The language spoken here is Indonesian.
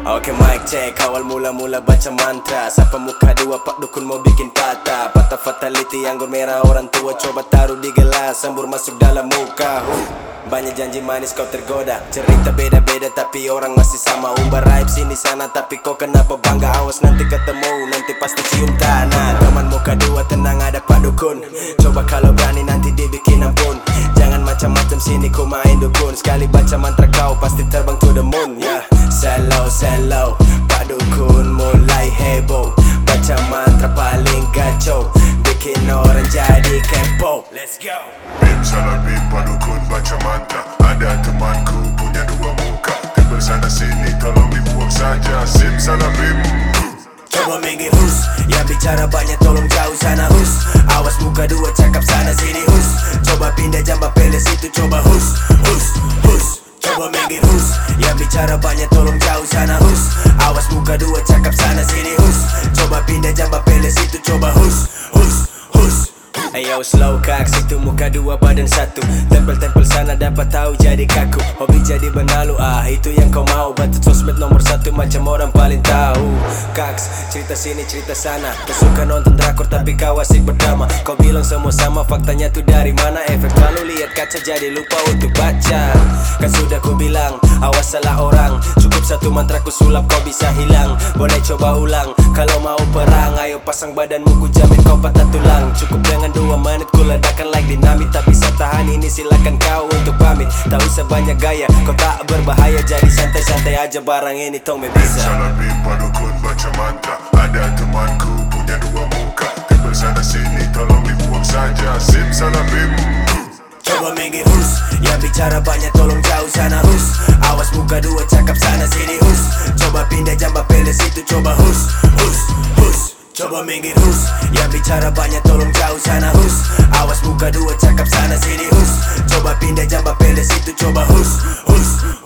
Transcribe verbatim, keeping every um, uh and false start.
Oke mic check, awal mula-mula baca mantra. Sapa muka dua, pak dukun mau bikin patah. Patah fatality, anggur merah orang tua coba taruh di gelas, sembur masuk dalam muka. huh. Banyak janji manis kau tergoda, cerita beda-beda tapi orang masih sama. Umbar raib sini sana tapi kau kenapa bangga? Awas nanti ketemu, nanti pasti cium tanah. Teman muka dua tenang ada pak dukun, coba kalau berani nanti dibikin ampun. Jangan macam-macam sini ku main dukun, sekali baca mantra kau pasti terbang to the moon. Ya, yeah. Slow, slow, pak dukun mulai heboh. Baca mantra paling gaco, bikin orang jadi kepo. Let's go. Bim salah bim, pak dukun baca mantra. Ada temanku punya dua muka, timbul sana sini tolong dibuang saja. Sim salah bim. Coba minggir hus, yang bicara banyak tolong jauh sana hus. Awas muka dua cakap sana sini hus. Coba pindah jambak pele situ coba hus, hus, hus. Coba minggir hus, yang bicara banyak tolong jauh sana hus. Awas muka dua cakap sana sini hus. Coba pindah jambak pele situ coba hus, hus, hus. Ayo slow kak, situ muka dua badan satu. Tempel-tempel sana dapat tahu jadi kaku. Hobi jadi benalu, ah itu yang kau mau. Batut sosmed nomor satu macam orang paling tahu. Kaks, cerita sini cerita sana. Kau suka nonton drakor tapi kau asik berdama. Kau bilang semua sama, faktanya tuh dari mana? Efek lalu lihat kaca jadi lupa untuk baca. Kan sudah ku bilang, awas salah orang. Cukup satu mantra ku sulap kau bisa hilang. Boleh coba ulang, kalau mau perang ayo pasang badanmu ku jamin kau patah tulang. Cukup dengan dua menit ku ledakan like dinamit. Tak bisa tahan ini silakan kau untuk pamit. Tak usah banyak gaya, kau tak berbahaya. Jadi santai-santai aja barang ini tong me bisa. Salah bim, pak dukun baca mantra. Ada temanku punya dua muka, timbul sana sini tolong dibuang saja. Sim salah bim. Coba minggir hus, yang bicara banyak tolong jauh sana hus. Awas muka dua cakap sana sini hus. Coba pindah jambak pele situ coba hus, hus, hus. Coba minggir hus, yang bicara banyak tolong jauh sana hus. Awas muka dua cakap sana sini hus. Coba pindah jambak pele situ coba hus, hus,